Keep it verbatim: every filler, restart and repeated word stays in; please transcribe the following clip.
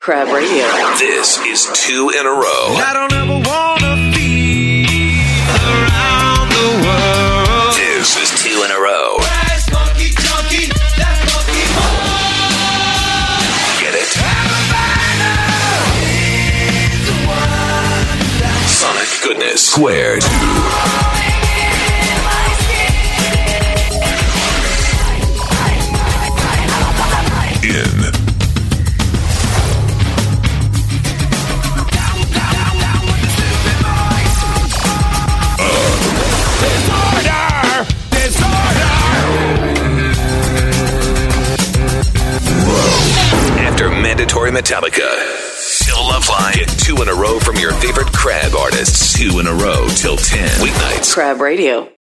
Crab Radio. This is two in a row. I don't ever wanna be around the world. This is two in a row. That's monkey junkie, that's monkey home. Get it? Sonic Goodness Squared. In. After mandatory Metallica, Till Loveline. Get two in a row from your favorite Crab artists. Two in a row till ten. Weeknights. Crab Radio.